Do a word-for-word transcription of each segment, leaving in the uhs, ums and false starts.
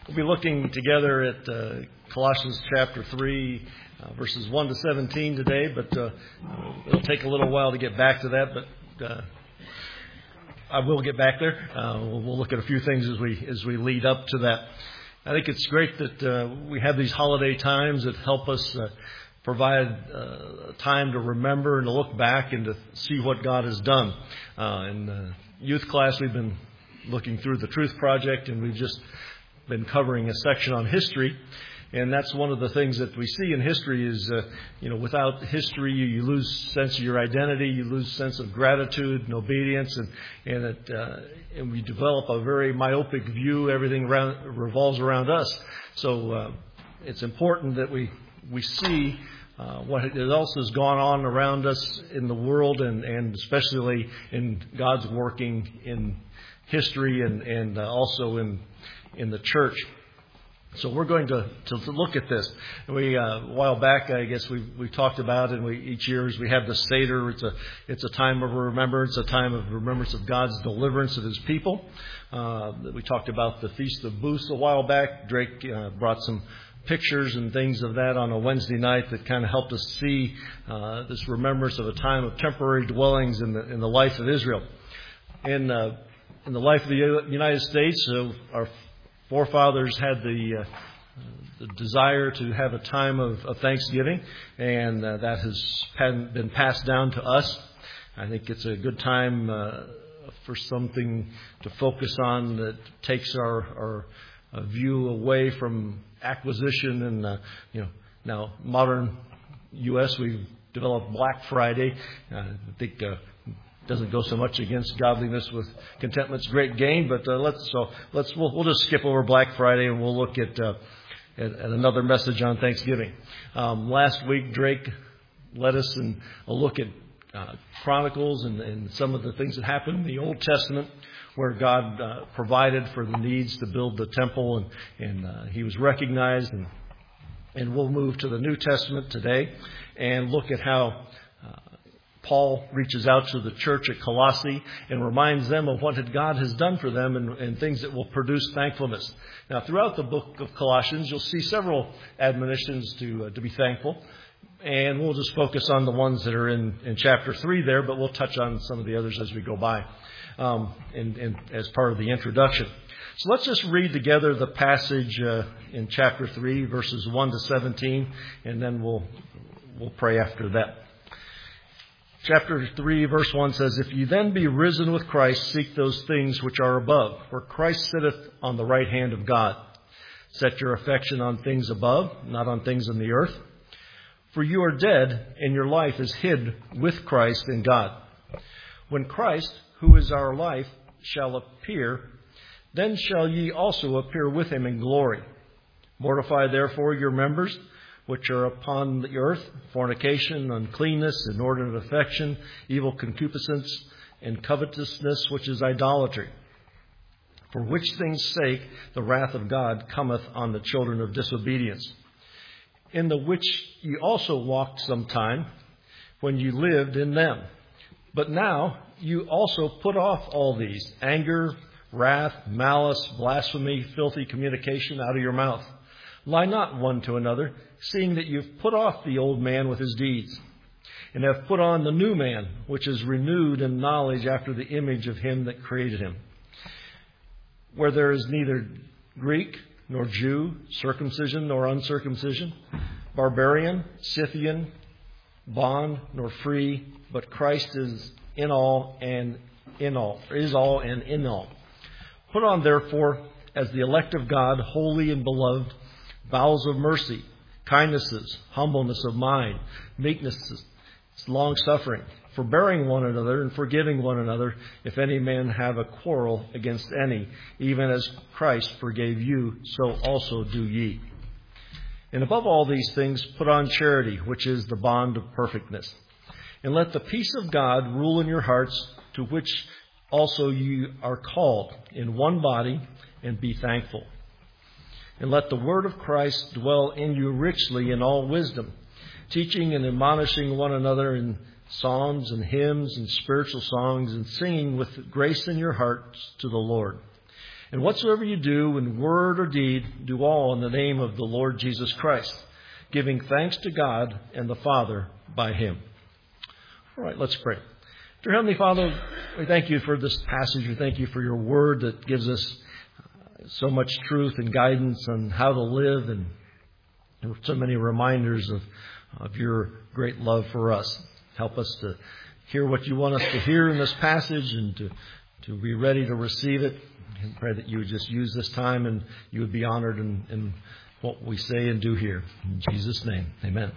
We'll be looking together at uh, Colossians chapter three, uh, verses one to seventeen today, but uh, it'll take a little while to get back to that, but uh, I will get back there. Uh, we'll, we'll look at a few things as we as we lead up to that. I think it's great that uh, we have these holiday times that help us uh, provide uh, time to remember and to look back and to see what God has done. Uh, in uh, youth class, we've been looking through the Truth Project, and we've just been covering a section on history. And that's one of the things that we see in history is, uh, you know, without history, you, you lose sense of your identity, you lose sense of gratitude and obedience, and and, it, uh, and we develop a very myopic view. Everything around, revolves around us. So uh, it's important that we we see uh, what else has gone on around us in the world, and, and especially in God's working in history and and uh, also in in the church. So we're going to, to, to look at this. We uh, a while back, I guess we we talked about, and we each year as we have the Seder, it's a it's a time of remembrance, a time of remembrance of God's deliverance of His people. Uh, we talked about the Feast of Booths a while back. Drake uh, brought some pictures and things of that on a Wednesday night that kind of helped us see uh, this remembrance of a time of temporary dwellings in the in the life of Israel. In uh, in the life of the United States, uh, our forefathers had the, uh, the desire to have a time of, of Thanksgiving, and uh, that has been passed down to us. I think it's a good time uh, for something to focus on that takes our, our uh, view away from acquisition and, uh, you know, now modern U S, we've developed Black Friday. Uh, I think uh, doesn't go so much against godliness with contentment's great gain, but uh, let's so let's we'll, we'll just skip over Black Friday and we'll look at uh, at, at another message on Thanksgiving. Um, last week, Drake led us in a look at uh, Chronicles and, and some of the things that happened in the Old Testament, where God uh, provided for the needs to build the temple, and and uh, He was recognized. And and we'll move to the New Testament today and look at how Paul reaches out to the church at Colossae and reminds them of what God has done for them and, and things that will produce thankfulness. Now, throughout the book of Colossians, you'll see several admonitions to uh, to be thankful. And we'll just focus on the ones that are in, in chapter three there, but we'll touch on some of the others as we go by um, in, in, as part of the introduction. So let's just read together the passage uh, in chapter three, verses one to seventeen, and then we'll we'll pray after that. Chapter three, verse one says, "If you then be risen with Christ, seek those things which are above, where Christ sitteth on the right hand of God. Set your affection on things above, not on things on the earth. For you are dead, and your life is hid with Christ in God. When Christ, who is our life, shall appear, then shall ye also appear with him in glory. Mortify therefore your members, which are upon the earth, fornication, uncleanness, inordinate affection, evil concupiscence, and covetousness, which is idolatry. For which things' sake the wrath of God cometh on the children of disobedience, in the which ye also walked sometime, when ye lived in them. But now you also put off all these: anger, wrath, malice, blasphemy, filthy communication out of your mouth. Lie not one to another, seeing that you've put off the old man with his deeds, and have put on the new man, which is renewed in knowledge after the image of him that created him. Where there is neither Greek nor Jew, circumcision nor uncircumcision, barbarian, Scythian, bond nor free, but Christ is in all and in all, is all and in all. Put on therefore, as the elect of God, holy and beloved, bowels of mercy, kindnesses, humbleness of mind, meeknesses, long-suffering, forbearing one another and forgiving one another, if any man have a quarrel against any, even as Christ forgave you, so also do ye. And above all these things, put on charity, which is the bond of perfectness. And let the peace of God rule in your hearts, to which also you are called in one body, and be thankful. And let the word of Christ dwell in you richly in all wisdom, teaching and admonishing one another in psalms and hymns and spiritual songs, and singing with grace in your hearts to the Lord. And whatsoever you do in word or deed, do all in the name of the Lord Jesus Christ, giving thanks to God and the Father by Him. All right, let's pray. Dear Heavenly Father, we thank you for this passage. We thank you for your word that gives us so much truth and guidance on how to live, and so many reminders of, of your great love for us. Help us to hear what you want us to hear in this passage and to, to be ready to receive it. And pray that you would just use this time and you would be honored in, in what we say and do here. In Jesus' name, amen.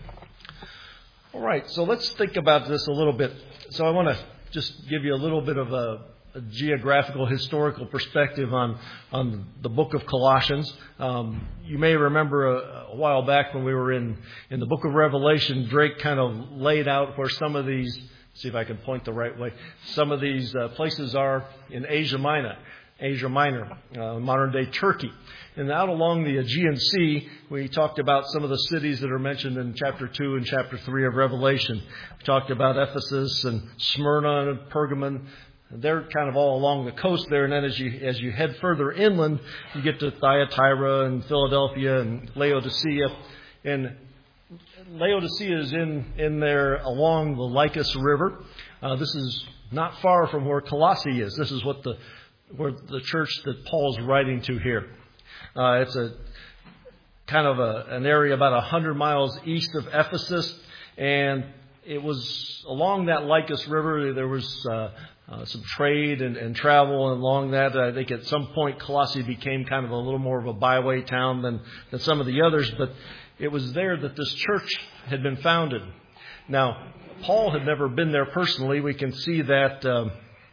All right, so let's think about this a little bit. So I want to just give you a little bit of a, a geographical, historical perspective on, on the book of Colossians. Um, you may remember a, a while back when we were in, in the book of Revelation, Drake kind of laid out where some of these, see if I can point the right way, some of these uh, places are in Asia Minor. Asia Minor, uh, modern-day Turkey. And out along the Aegean Sea, we talked about some of the cities that are mentioned in chapter two and chapter three of Revelation. We talked about Ephesus and Smyrna and Pergamon. They're kind of all along the coast there. And then as you as you head further inland, you get to Thyatira and Philadelphia and Laodicea. And Laodicea is in, in there along the Lycus River. Uh, this is not far from where Colossae is. This is what the where the church that Paul's writing to here. Uh, it's a kind of a, an area about one hundred miles east of Ephesus, and it was along that Lycus River. There was uh, uh, some trade and, and travel along that. I think at some point Colossae became kind of a little more of a byway town than, than some of the others, but it was there that this church had been founded. Now, Paul had never been there personally. We can see that Uh,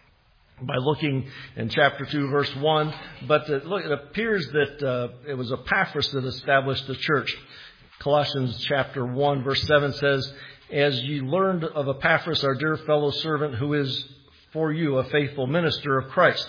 by looking in chapter two, verse one. But it, look, it appears that uh, it was Epaphras that established the church. Colossians chapter one, verse seven says, "As ye learned of Epaphras, our dear fellow servant, who is for you a faithful minister of Christ."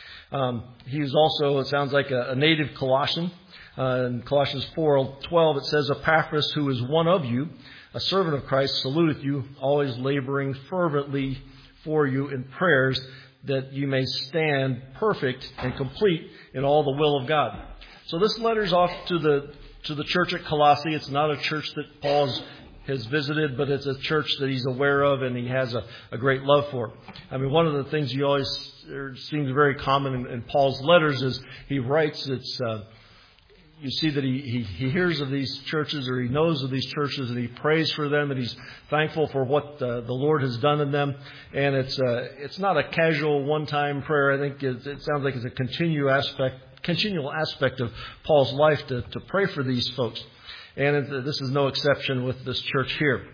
Um, he is also, it sounds like, a, a native Colossian. Uh, in Colossians four twelve, it says, "Epaphras, who is one of you, a servant of Christ, saluteth you, always laboring fervently for you in prayers, that you may stand perfect and complete in all the will of God." So this letter's off to the to the church at Colossae. It's not a church that Paul's has visited, but it's a church that he's aware of and he has a, a great love for. I mean, one of the things you always er, seems very common in, in Paul's letters is he writes it's uh, you see that he, he, he hears of these churches, or he knows of these churches, and he prays for them, and he's thankful for what uh, the Lord has done in them. And it's uh, it's not a casual one-time prayer. I think it, it sounds like it's a continual aspect, continual aspect of Paul's life to, to pray for these folks. And it, this is no exception with this church here.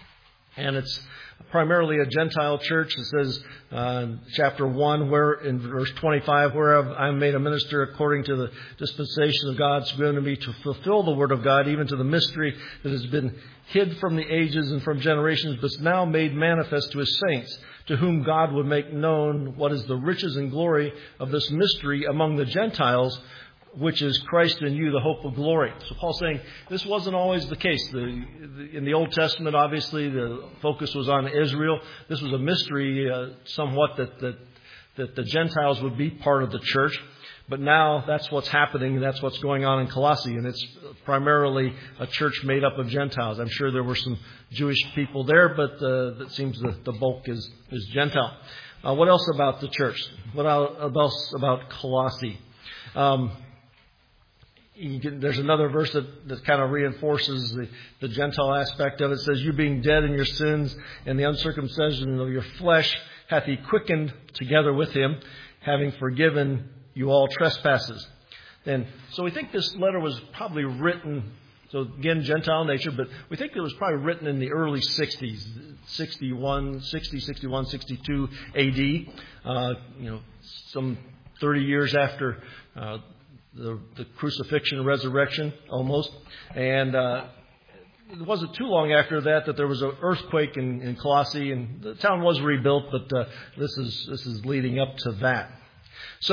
And it's primarily a Gentile church. It says, uh, chapter one, where in verse twenty-five, "Whereof I am made a minister according to the dispensation of God given to me to fulfill the word of God, even to the mystery that has been hid from the ages and from generations, but is now made manifest to His saints, to whom God would make known what is the riches and glory of this mystery among the Gentiles, which is Christ in you, the hope of glory." So Paul's saying this wasn't always the case. The, the, in the Old Testament, obviously, the focus was on Israel. This was a mystery uh, somewhat that, that, that the Gentiles would be part of the church. But now that's what's happening, and that's what's going on in Colossae. And it's primarily a church made up of Gentiles. I'm sure there were some Jewish people there, but uh, it seems that the bulk is, is Gentile. Uh, what else about the church? What else about Colossae? Um, You can, there's another verse that, that kind of reinforces the, the Gentile aspect of it. It says, "You being dead in your sins and the uncircumcision of your flesh hath He quickened together with Him, having forgiven you all trespasses." And so we think this letter was probably written, so again, Gentile nature, but we think it was probably written in the early sixties, sixty-one, sixty, sixty-one, sixty-two A D, uh, you know, some thirty years after uh The, the crucifixion and resurrection, almost. And uh, it wasn't too long after that that there was an earthquake in, in Colossae, and the town was rebuilt, but uh, this is this is leading up to that. So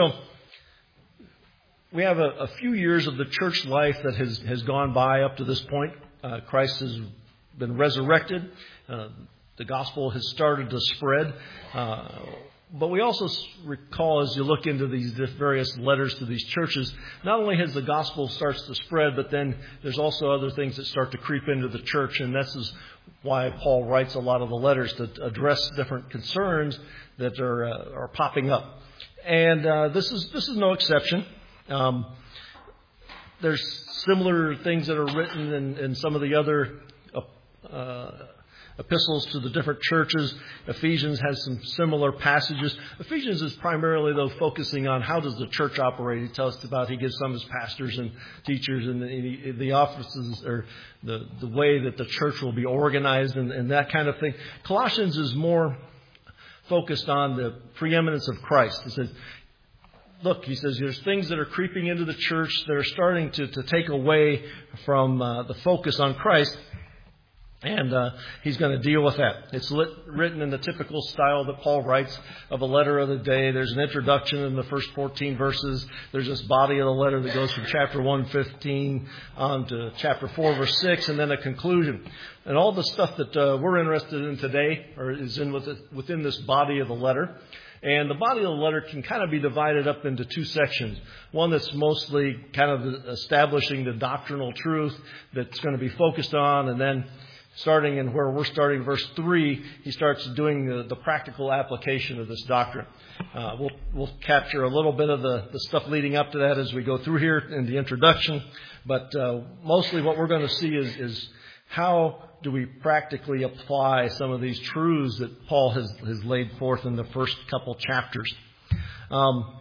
we have a, a few years of the church life that has, has gone by up to this point. Uh, Christ has been resurrected. Uh, the gospel has started to spread. Uh, but we also recall, as you look into these various letters to these churches, not only has the gospel starts to spread, but then there's also other things that start to creep into the church. And this is why Paul writes a lot of the letters, to address different concerns that are uh, are popping up. And uh, this is this is no exception. Um, there's similar things that are written in, in some of the other uh, epistles to the different churches. Ephesians has some similar passages. Ephesians is primarily, though, focusing on how does the church operate. He tells us about, he gives some of his pastors and teachers and the, the offices, or the, the way that the church will be organized and, and that kind of thing. Colossians is more focused on the preeminence of Christ. He says, look, he says, there's things that are creeping into the church that are starting to, to take away from uh, the focus on Christ. And uh, he's going to deal with that. It's lit, written in the typical style that Paul writes of a letter of the day. There's an introduction in the first fourteen verses. There's this body of the letter that goes from chapter one, fifteen on to chapter four, verse six, and then a conclusion. And all the stuff that uh, we're interested in today or is in within this body of the letter. And the body of the letter can kind of be divided up into two sections. One that's mostly kind of establishing the doctrinal truth that's going to be focused on, and then starting in where we're starting, verse three, he starts doing the, the practical application of this doctrine. Uh, we'll, we'll capture a little bit of the, the stuff leading up to that as we go through here in the introduction. But uh, mostly what we're going to see is, is how do we practically apply some of these truths that Paul has, has laid forth in the first couple chapters. Um,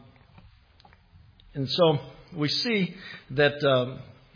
and so we see that Um,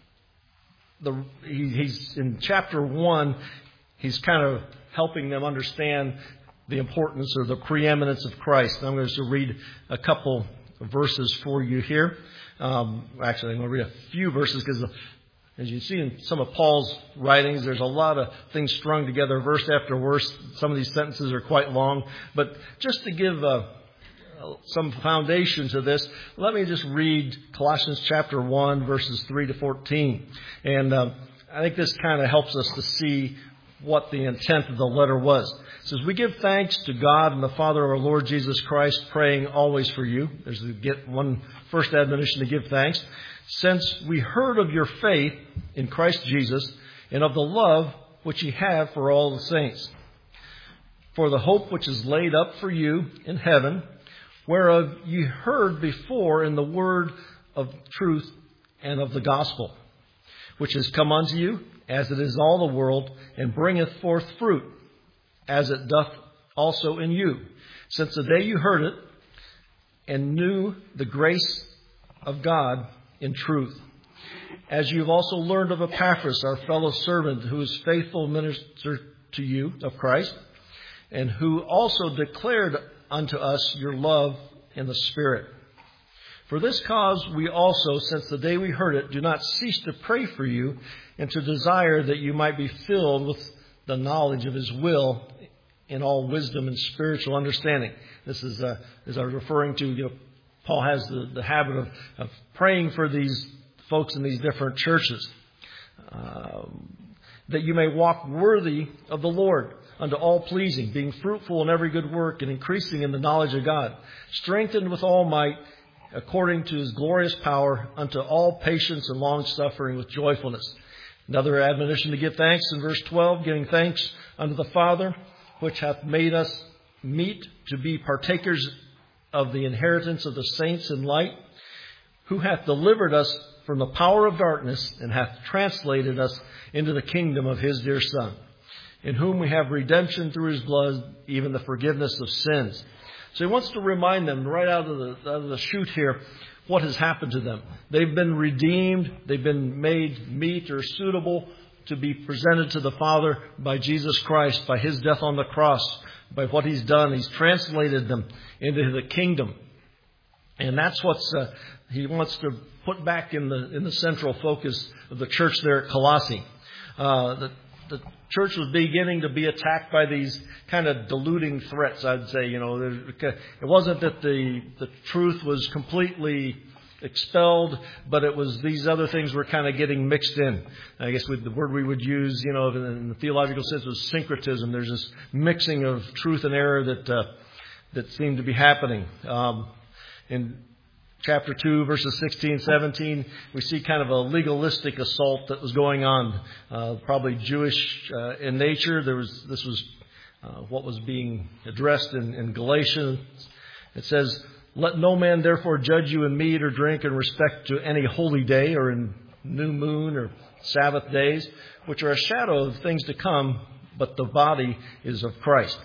The, he, he's in chapter one, he's kind of helping them understand the importance or the preeminence of Christ. I'm going to read a couple of verses for you here. Um, actually, I'm going to read a few verses because, as you see in some of Paul's writings, there's a lot of things strung together, verse after verse. Some of these sentences are quite long. But just to give uh, some foundation to this, let me just read Colossians chapter one, verses three to fourteen. And uh, I think this kind of helps us to see what the intent of the letter was. It says, we give thanks to God and the Father of our Lord Jesus Christ, praying always for you. There's the get one first admonition to give thanks. Since we heard of your faith in Christ Jesus and of the love which ye have for all the saints, for the hope which is laid up for you in heaven, whereof ye heard before in the word of truth and of the gospel, which is come unto you, as it is all the world, and bringeth forth fruit, as it doth also in you, since the day you heard it, and knew the grace of God in truth. As you have also learned of Epaphras, our fellow servant, who is faithful minister to you of Christ, and who also declared unto us your love in the Spirit. For this cause we also, since the day we heard it, do not cease to pray for you, and to desire that you might be filled with the knowledge of His will in all wisdom and spiritual understanding. This is, uh, as I was referring to, you know, Paul has the, the habit of, of praying for these folks in these different churches, uh, that you may walk worthy of the Lord, unto all pleasing, being fruitful in every good work, and increasing in the knowledge of God, strengthened with all might, according to His glorious power, unto all patience and long suffering with joyfulness. Another admonition to give thanks in verse twelve, giving thanks unto the Father, which hath made us meet to be partakers of the inheritance of the saints in light, who hath delivered us from the power of darkness, and hath translated us into the kingdom of His dear Son, in whom we have redemption through His blood, even the forgiveness of sins. So he wants to remind them right out of the, out of the chute here what has happened to them. They've been redeemed. They've been made meet or suitable to be presented to the Father by Jesus Christ, by His death on the cross, by what He's done. He's translated them into the kingdom. And that's what uh, he wants to put back in the in the central focus of the church there at Colossae. Uh, the, the church was beginning to be attacked by these kind of diluting threats, I'd say. You know, it wasn't that the the truth was completely expelled, but it was these other things were kind of getting mixed in. I guess with the word we would use, you know, in the theological sense was syncretism. There's this mixing of truth and error that uh, that seemed to be happening. Um, in chapter two, verses sixteen, seventeen, we see kind of a legalistic assault that was going on, uh, probably Jewish uh, in nature. There was this was uh, what was being addressed in, in Galatians. It says, "Let no man therefore judge you in meat or drink in respect to any holy day or in new moon or Sabbath days, which are a shadow of things to come, but the body is of Christ."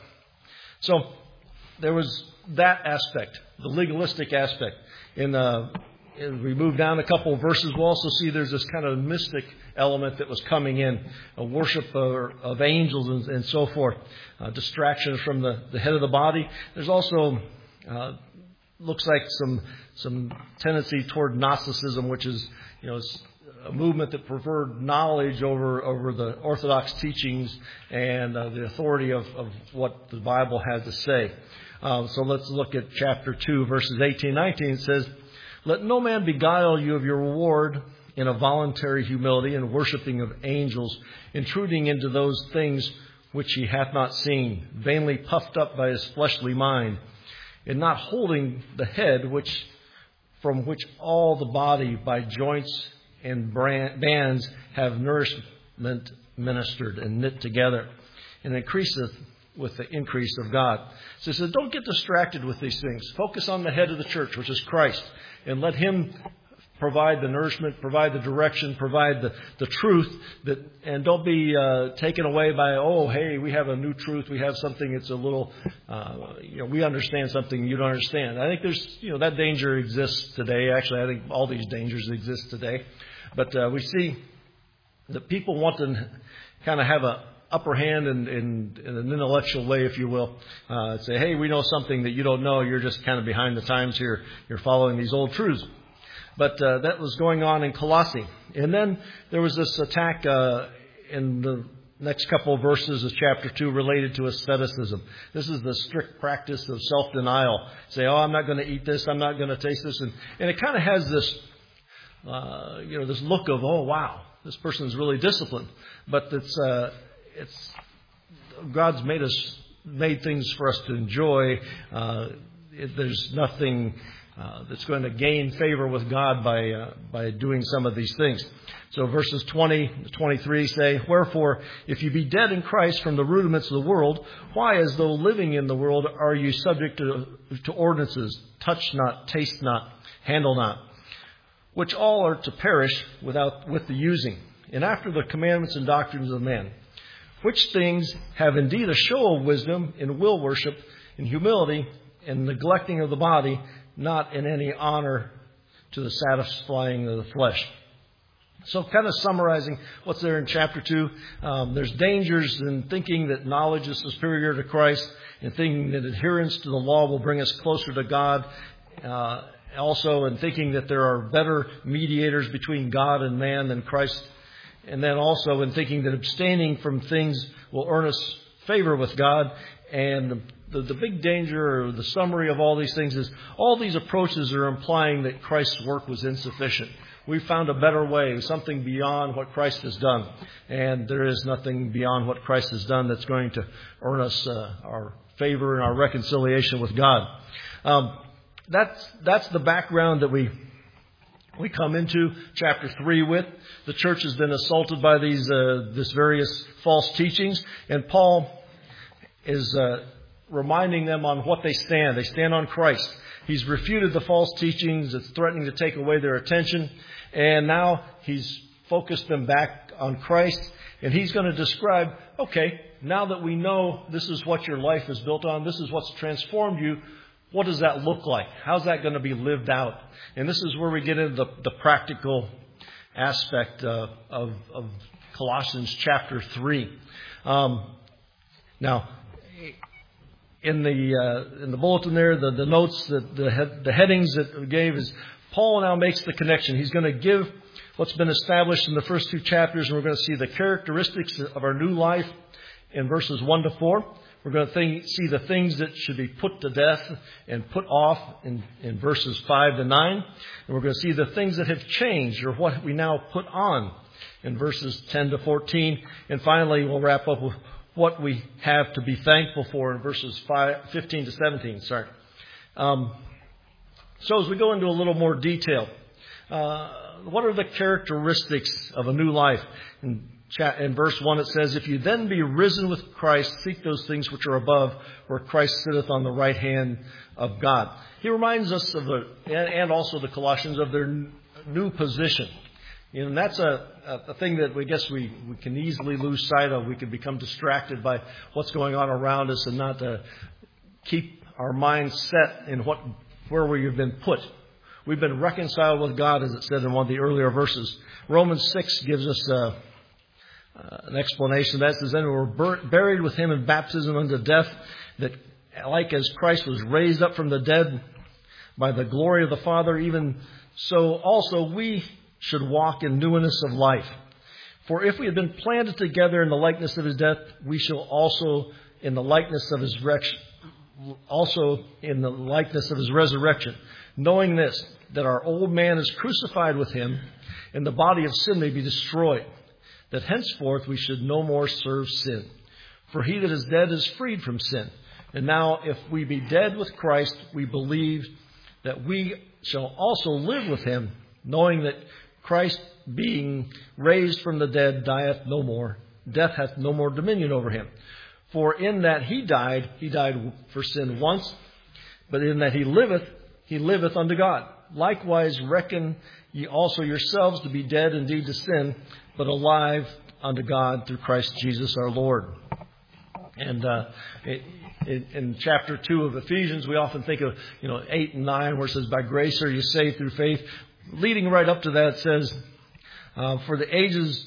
So there was that aspect, the legalistic aspect. In, uh, as we move down a couple of verses, we'll also see there's this kind of mystic element that was coming in, a worship of, of angels and, and so forth, uh, distraction from the, the head of the body. There's also uh, looks like some some tendency toward Gnosticism, which is you know a movement that preferred knowledge over over the orthodox teachings and uh, the authority of, of what the Bible had to say. Uh, so let's look at chapter two, verses eighteen, nineteen. It says, "Let no man beguile you of your reward in a voluntary humility and worshiping of angels, intruding into those things which he hath not seen, vainly puffed up by his fleshly mind, and not holding the head, which from which all the body by joints and bands have nourishment ministered and knit together, and increaseth with the increase of God." So he says, don't get distracted with these things. Focus on the head of the church, which is Christ, and let Him provide the nourishment, provide the direction, provide the, the truth, that, and don't be uh, taken away by, oh, hey, we have a new truth, we have something that's a little, uh, you know, we understand something you don't understand. I think there's, you know, that danger exists today. Actually, I think all these dangers exist today. But uh, we see that people want to kind of have a upper hand in, in, in an intellectual way, if you will. Uh, say, hey, we know something that you don't know. You're just kind of behind the times here. You're following these old truths. But uh, that was going on in Colossae. And then there was this attack uh, in the next couple of verses of chapter two related to asceticism. This is the strict practice of self-denial. Say, oh, I'm not going to eat this. I'm not going to taste this. And, and it kind of has this, uh, you know, this look of, oh, wow, this person is really disciplined. But it's, uh, it's God's made us, made things for us to enjoy. Uh, it, there's nothing Uh, that's going to gain favor with God by uh, by doing some of these things. So verses twenty to twenty-three say, "Wherefore, if you be dead in Christ from the rudiments of the world, why, as though living in the world, are you subject to, to ordinances, touch not, taste not, handle not, which all are to perish without with the using, and after the commandments and doctrines of men, which things have indeed a show of wisdom in will worship, in humility, in neglecting of the body, not in any honor to the satisfying of the flesh." So kind of summarizing what's there in chapter two, um, there's dangers in thinking that knowledge is superior to Christ, and thinking that adherence to the law will bring us closer to God. Uh, also in thinking that there are better mediators between God and man than Christ. And then also in thinking that abstaining from things will earn us favor with God. And The, the big danger, or the summary of all these things, is all these approaches are implying that Christ's work was insufficient. We found a better way, something beyond what Christ has done. And there is nothing beyond what Christ has done that's going to earn us uh, our favor and our reconciliation with God. Um, that's that's the background that we we come into chapter three with. The church has been assaulted by these uh, this various false teachings, and Paul is Uh, reminding them on what they stand. They stand on Christ. He's refuted the false teachings that's threatening to take away their attention. And now he's focused them back on Christ. And he's going to describe, okay, now that we know this is what your life is built on, this is what's transformed you, what does that look like? How's that going to be lived out? And this is where we get into the, the practical aspect uh, of, of Colossians chapter three. Um, now, In the uh, in the bulletin there, the, the notes, that the head, the headings that we gave is Paul now makes the connection. He's going to give what's been established in the first two chapters, and we're going to see the characteristics of our new life in verses one to four. We're going to think, see the things that should be put to death and put off in, in verses five to nine. And we're going to see the things that have changed, or what we now put on, in verses ten to fourteen. And finally, we'll wrap up with what we have to be thankful for in verses five, fifteen to seventeen. Sorry. Um, so as we go into a little more detail, uh, what are the characteristics of a new life? In, chat, in verse one it says, "If you then be risen with Christ, seek those things which are above, where Christ sitteth on the right hand of God." He reminds us of the, and, and also the Colossians, of their new position. You know, and that's a, a thing that we guess we, we can easily lose sight of. We can become distracted by what's going on around us and not to keep our minds set in what where we've been put. We've been reconciled with God, as it said in one of the earlier verses. Romans six gives us uh, uh, an explanation of that. It says, "Then we were bur- buried with him in baptism unto death, that like as Christ was raised up from the dead by the glory of the Father, even so also we should walk in newness of life. For if we have been planted together in the likeness of his death, we shall also in the likeness of his resurrection, also in the likeness of his resurrection, knowing this, that our old man is crucified with him, and the body of sin may be destroyed, that henceforth we should no more serve sin. For he that is dead is freed from sin. And now if we be dead with Christ, we believe that we shall also live with him, knowing that Christ, being raised from the dead, dieth no more. Death hath no more dominion over him. For in that he died, he died for sin once, but in that he liveth, he liveth unto God. Likewise reckon ye also yourselves to be dead indeed to sin, but alive unto God through Christ Jesus our Lord." And uh, it, it, in chapter two of Ephesians, we often think of, you know, eight and nine, where it says, "By grace are you saved through faith." Leading right up to that, it says, uh, "For the ages,"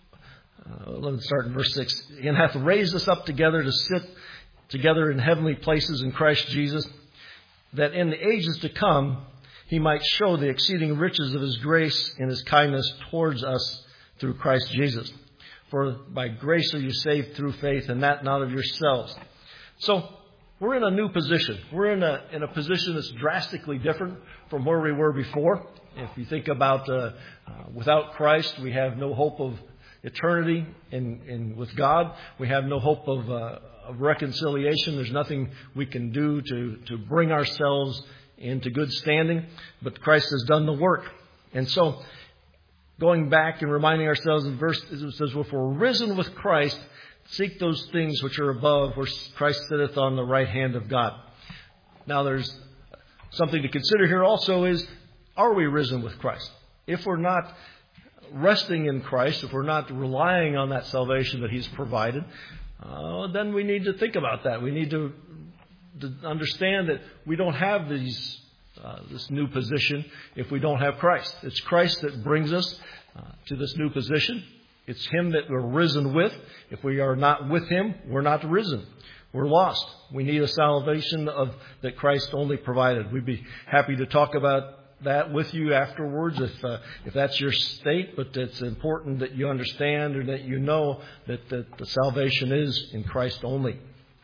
uh, let's start in verse six, "and hath raised us up together to sit together in heavenly places in Christ Jesus, that in the ages to come he might show the exceeding riches of his grace and his kindness towards us through Christ Jesus. For by grace are you saved through faith, and that not of yourselves." So we're in a new position. We're in a in a position that's drastically different from where we were before. If you think about uh, uh, without Christ, we have no hope of eternity in, in with God. We have no hope of, uh, of reconciliation. There's nothing we can do to, to bring ourselves into good standing. But Christ has done the work. And so going back and reminding ourselves in verse, it says, "If we're risen with Christ, seek those things which are above, where Christ sitteth on the right hand of God." Now there's something to consider here also is, are we risen with Christ? If we're not resting in Christ, if we're not relying on that salvation that he's provided, uh, then we need to think about that. We need to, to understand that we don't have these uh, this new position if we don't have Christ. It's Christ that brings us uh, to this new position. It's him that we're risen with. If we are not with him, we're not risen. We're lost. We need a salvation of that Christ only provided. We'd be happy to talk about that with you afterwards if uh, if that's your state, but it's important that you understand or that you know that, that the salvation is in Christ only.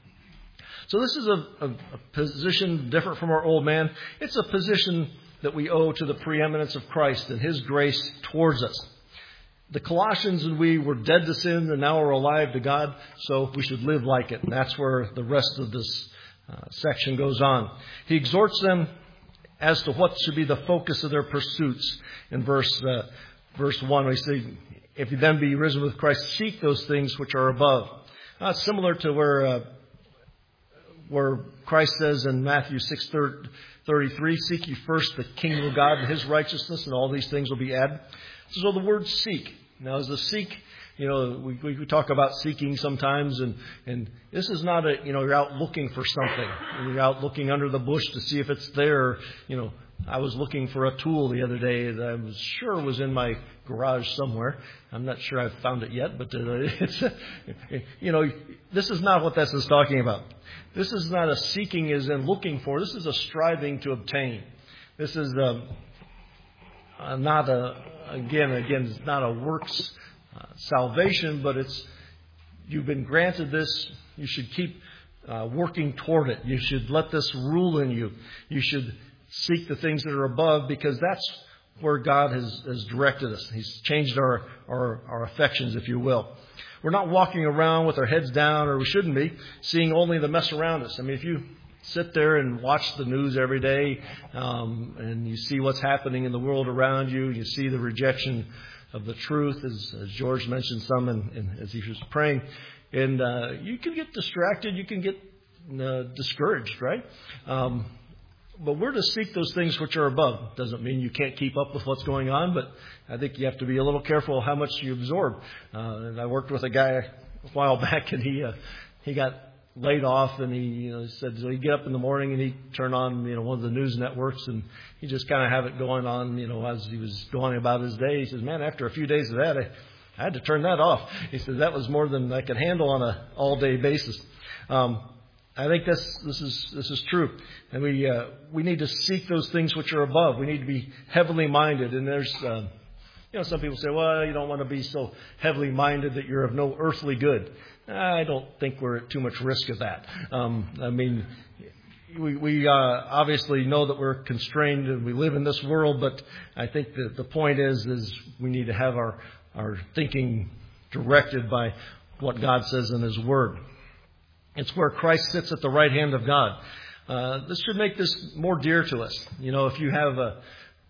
So this is a, a, a position different from our old man. It's a position that we owe to the preeminence of Christ and his grace towards us. The Colossians and we were dead to sin, and now we're alive to God, so we should live like it. And that's where the rest of this uh, section goes on. He exhorts them as to what should be the focus of their pursuits. In verse uh, verse one, we say, "If you then be risen with Christ, seek those things which are above." Now, it's similar to where uh, where Christ says in Matthew six thirty-three, "Seek ye first the kingdom of God and his righteousness, and all these things will be added." So the word seek. Now, as the seek, you know, we, we talk about seeking sometimes, and, and this is not a, you know, you're out looking for something. You're out looking under the bush to see if it's there. You know, I was looking for a tool the other day that I was sure was in my garage somewhere. I'm not sure I've found it yet, but uh, it's, you know, this is not what this is talking about. This is not a seeking as in looking for. This is a striving to obtain. This is um, uh, not a, again, again, it's not a works uh, salvation, but it's, you've been granted this. You should keep uh, working toward it. You should let this rule in you. You should seek the things that are above, because that's where God has, has directed us. He's changed our, our, our affections, if you will. we're not walking around with our heads down, or we shouldn't be, seeing only the mess around us. I mean, if you sit there and watch the news every day, um, and you see what's happening in the world around you, you see the rejection of the truth, as, as George mentioned some in, in, as he was praying, and uh, you can get distracted, you can get uh, discouraged, right? Um, but we're to seek those things which are above. Doesn't mean you can't keep up with what's going on, but I think you have to be a little careful how much you absorb. Uh, and I worked with a guy a while back, and he uh, he got laid off, and he you know said so he'd get up in the morning and he'd turn on you know one of the news networks, and he just kind of have it going on you know as he was going about his day. He says, "Man, after a few days of that, I, I had to turn that off." He says that was more than I could handle on a all day basis. Um, I think this this is this is true, and we uh, we need to seek those things which are above. We need to be heavenly minded, and there's. Uh, You know, some people say, well, you don't want to be so heavily minded that you're of no earthly good. I don't think we're at too much risk of that. Um, I mean, we, we uh, obviously know that we're constrained and we live in this world, but I think that the point is, is we need to have our, our thinking directed by what God says in His Word. It's where Christ sits at the right hand of God. Uh, this should make this more dear to us. You know, if you have a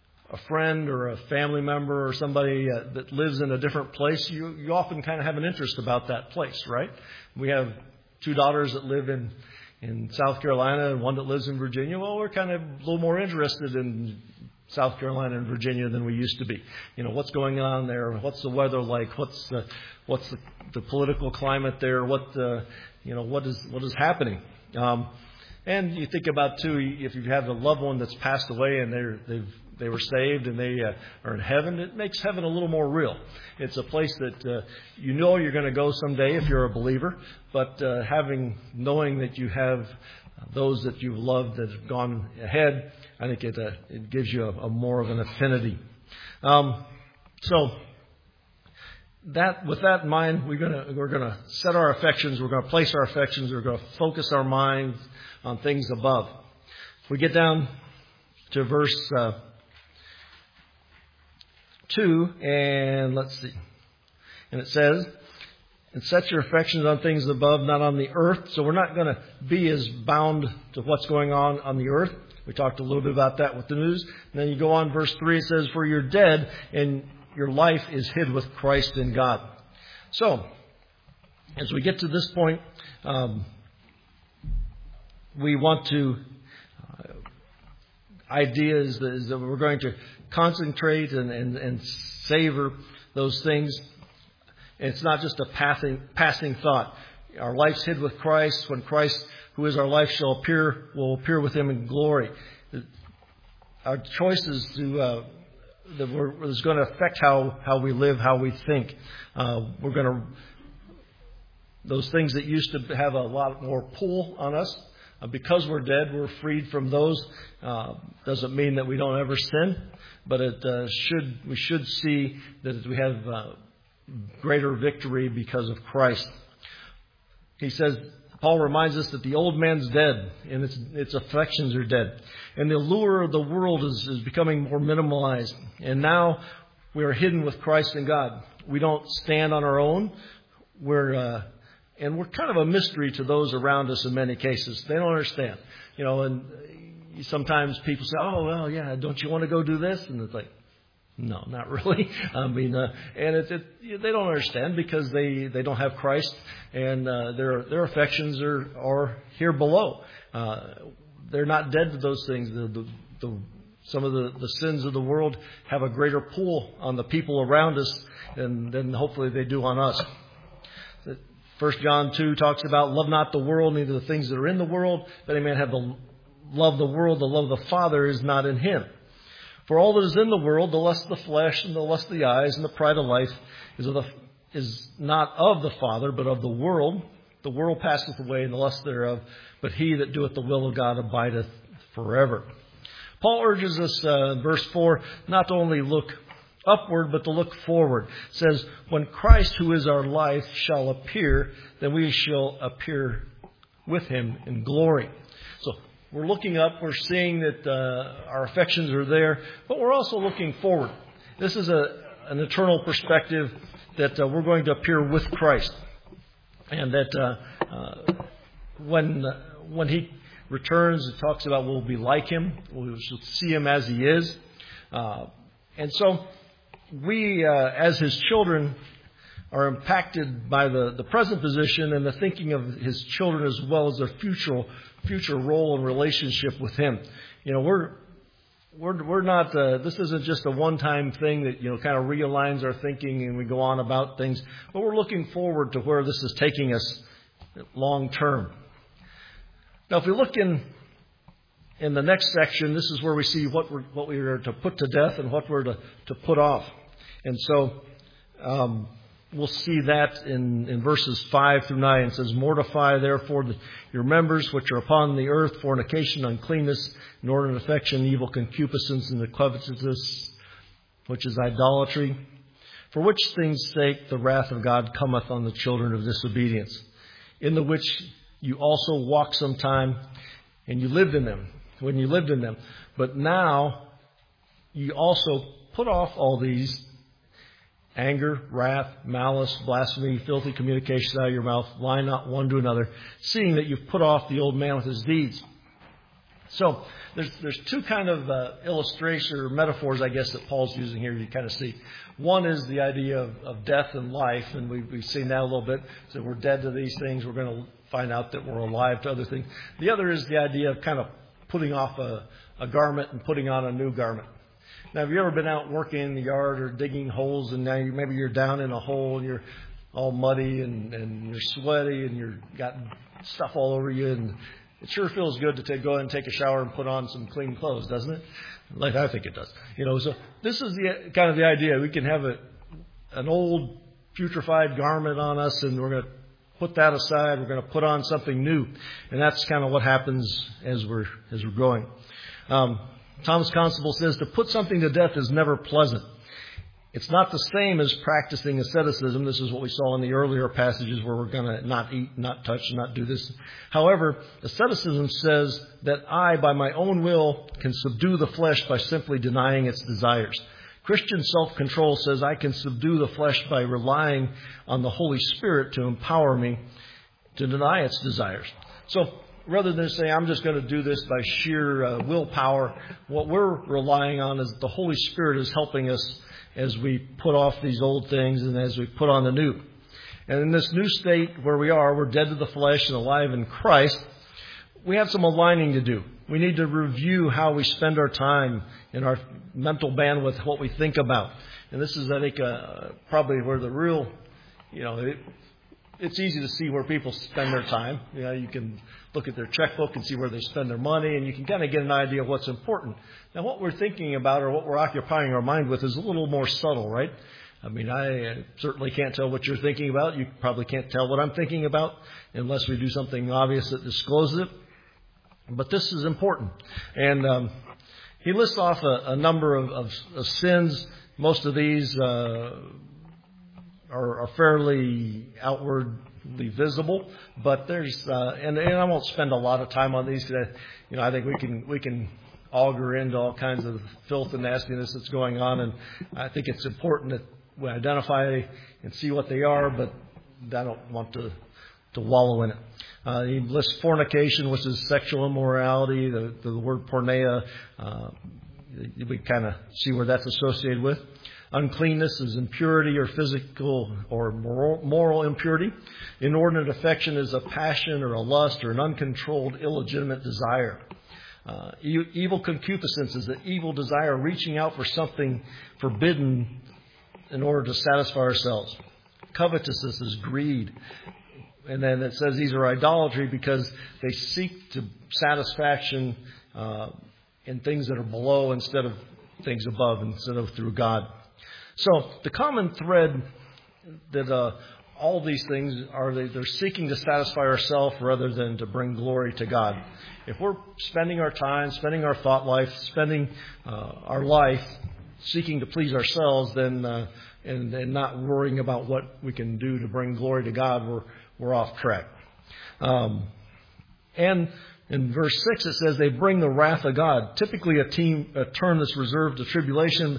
a friend or a family member or somebody uh, that lives in a different place, you, you often kind of have an interest about that place, right? We have two daughters that live in, in South Carolina and one that lives in Virginia. Well, we're kind of a little more interested in South Carolina and Virginia than we used to be. You know, what's going on there? What's the weather like? What's the, what's the, the political climate there? What, uh, you know, what is, what is happening? Um, and you think about, too, if you have a loved one that's passed away and they're, they've, they were saved and they uh, are in heaven, it makes heaven a little more real. It's a place that uh, you know you're going to go someday if you're a believer, but uh, having, knowing that you have those that you've loved that have gone ahead, I think it uh, it gives you a, a more of an affinity. Um, so that with that in mind, we're gonna we're gonna set our affections, we're gonna place our affections, we're gonna focus our minds on things above. We get down to verse uh, two, and let's see. And it says, and set your affections on things above, not on the earth. So we're not going to be as bound to what's going on on the earth. We talked a little bit about that with the news. And then you go on, verse three, it says, for you're dead, and your life is hid with Christ in God. So, as we get to this point, um, we want to, uh, ideas is that we're going to concentrate and, and, and savor those things. It's not just a passing, passing thought. Our life's hid with Christ. When Christ, who is our life, shall appear, will appear with Him in glory. Our choices to, uh, that we're, is going to affect how, how we live, how we think. Uh, we're going to, those things that used to have a lot more pull on us, uh, because we're dead, we're freed from those. Uh, doesn't mean that we don't ever sin, but it uh, should, we should see that we have, uh, greater victory because of Christ. He says, Paul reminds us that the old man's dead and its its affections are dead. And the allure of the world is, is becoming more minimalized. And now we are hidden with Christ in God. We don't stand on our own. We're uh, and we're kind of a mystery to those around us in many cases. They don't understand. You know, and sometimes people say, oh, well, yeah, don't you want to go do this? And it's like, no, not really. I mean, uh, and it, it, they don't understand because they, they don't have Christ, and uh, their their affections are, are here below. Uh, they're not dead to those things. The, the, the, some of the, the sins of the world have a greater pull on the people around us than, than hopefully they do on us. First John two talks about love not the world, neither the things that are in the world. If any man have the love the world, the love of the Father is not in him. For all that is in the world, the lust of the flesh and the lust of the eyes and the pride of life is, of the, is not of the Father, but of the world. The world passeth away and the lust thereof, but he that doeth the will of God abideth forever. Paul urges us, uh, in verse four, not to only look upward, but to look forward. It says, when Christ, who is our life, shall appear, then we shall appear with him in glory. So, we're looking up, we're seeing that uh, our affections are there, but we're also looking forward. This is a, an eternal perspective that uh, we're going to appear with Christ. And that uh, uh, when uh, when He returns, it talks about we'll be like Him. We shall see Him as He is. Uh, and so we, uh, as His children, are impacted by the, the present position and the thinking of His children as well as their future future role and relationship with Him. You know, we're we're we're not. Uh, this isn't just a one-time thing that you know kind of realigns our thinking and we go on about things. But we're looking forward to where this is taking us long term. Now, if we look in in the next section, this is where we see what we're what we are to put to death and what we're to to put off. And so. Um, We'll see that in, in verses five through nine. It says, "Mortify therefore the, your members which are upon the earth, fornication, uncleanness, inordinate affection, evil concupiscence, and the covetousness, which is idolatry. For which things' sake the wrath of God cometh on the children of disobedience, in the which you also walked sometime, and you lived in them, when you lived in them. But now you also put off all these, anger, wrath, malice, blasphemy, filthy communications out of your mouth. Lie not one to another, seeing that you've put off the old man with his deeds." So there's there's two kind of uh, illustrations or metaphors, I guess, that Paul's using here. You kind of see. One is the idea of, of death and life, and we've, we've seen that a little bit. So we're dead to these things. We're going to find out that we're alive to other things. The other is the idea of kind of putting off a, a garment and putting on a new garment. Now, have you ever been out working in the yard or digging holes, and now you, maybe you're down in a hole and you're all muddy and, and you're sweaty and you've got stuff all over you, and it sure feels good to take, go ahead and take a shower and put on some clean clothes, doesn't it? Like I think it does. You know, so this is the kind of the idea. We can have a, an old putrefied garment on us, and we're going to put that aside. We're going to put on something new, and that's kind of what happens as we're as we're growing. Um, Thomas Constable says, "To put something to death is never pleasant. It's not the same as practicing asceticism." This is what we saw in the earlier passages where we're going to not eat, not touch, not do this. However, asceticism says that I, by my own will, can subdue the flesh by simply denying its desires. Christian self-control says I can subdue the flesh by relying on the Holy Spirit to empower me to deny its desires. So, rather than say, I'm just going to do this by sheer uh, willpower, what we're relying on is the Holy Spirit is helping us as we put off these old things and as we put on the new. And in this new state where we are, we're dead to the flesh and alive in Christ, we have some aligning to do. We need to review how we spend our time in our mental bandwidth, what we think about. And this is, I think, uh, probably where the real, you know, it, it's easy to see where people spend their time. You know, you can look at their checkbook and see where they spend their money, and you can kind of get an idea of what's important. Now, what we're thinking about or what we're occupying our mind with is a little more subtle, right? I mean, I certainly can't tell what you're thinking about. You probably can't tell what I'm thinking about unless we do something obvious that discloses it. But this is important. And um, he lists off a, a number of, of, of sins. Most of these uh, are, are fairly outwardly visible, but there's uh, and, and I won't spend a lot of time on these because I, you know I think we can we can auger into all kinds of filth and nastiness that's going on, and I think it's important that we identify and see what they are, but I don't want to to wallow in it. Uh, he lists fornication, which is sexual immorality. The, the word porneia, uh, we kind of see where that's associated with. Uncleanness is impurity or physical or moral, moral impurity. Inordinate affection is a passion or a lust or an uncontrolled illegitimate desire. Uh, e- evil concupiscence is the evil desire reaching out for something forbidden in order to satisfy ourselves. Covetousness is greed. And then it says these are idolatry because they seek to satisfaction uh, in things that are below instead of things above, instead of through God. So the common thread that uh, all these things are, they, they're seeking to satisfy ourselves rather than to bring glory to God. If we're spending our time, spending our thought life, spending uh, our life seeking to please ourselves, then uh, and, and not worrying about what we can do to bring glory to God, we're we're off track. Um, and in verse six it says they bring the wrath of God. Typically a, team, a term that's reserved to tribulation,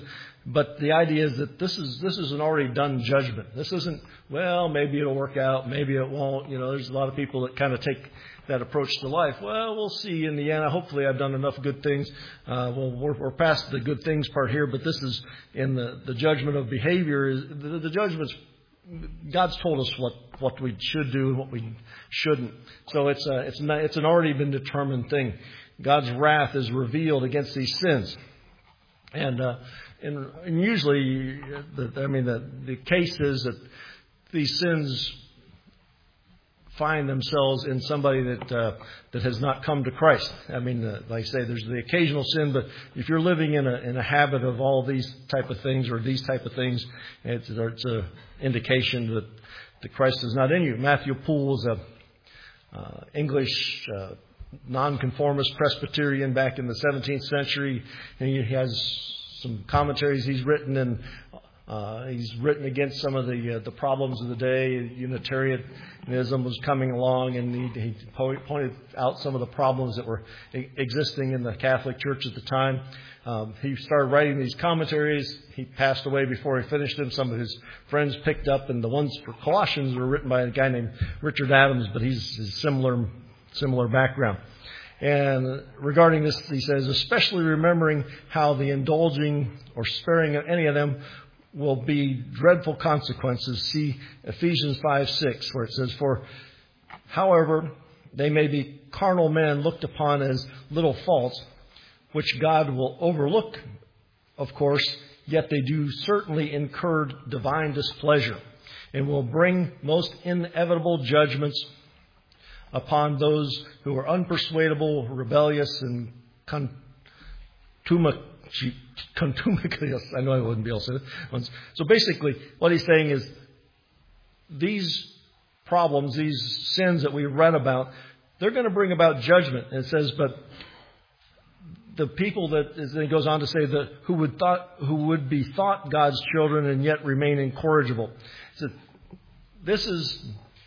But the idea is that this is this is an already done judgment. This isn't, well, maybe it'll work out, maybe it won't. You know, there's a lot of people that kind of take that approach to life. Well, we'll see in the end. Hopefully I've done enough good things. Uh, well, we're, we're past the good things part here, but this is in the, the judgment of behavior. Is the, the judgment's, God's told us what, what we should do and what we shouldn't. So it's a, it's not, it's an already been determined thing. God's wrath is revealed against these sins. And, uh, and, and usually, the, I mean, the, the case is that these sins find themselves in somebody that uh, that has not come to Christ. I mean, uh, like I say, there's the occasional sin, but if you're living in a in a habit of all these type of things or these type of things, it's, it's an indication that, that Christ is not in you. Matthew Poole is a uh, English uh, nonconformist Presbyterian back in the seventeenth century, and he has some commentaries he's written, and uh, he's written against some of the uh, the problems of the day. Unitarianism was coming along, and he, he pointed out some of the problems that were existing in the Catholic Church at the time. Um, he started writing these commentaries. He passed away before he finished them. Some of his friends picked up, and the ones for Colossians were written by a guy named Richard Adams, but he's a similar similar background. And regarding this, he says, especially remembering how the indulging or sparing of any of them will be dreadful consequences. See Ephesians five six, where it says, for however they may be carnal men looked upon as little faults, which God will overlook, of course, yet they do certainly incur divine displeasure and will bring most inevitable judgments upon those who are unpersuadable, rebellious, and contumacious. I know I wouldn't be able to say that. So basically, what he's saying is these problems, these sins that we read about, they're going to bring about judgment. And it says, but the people that, and it goes on to say, that who would thought, who would be thought God's children and yet remain incorrigible. So this is,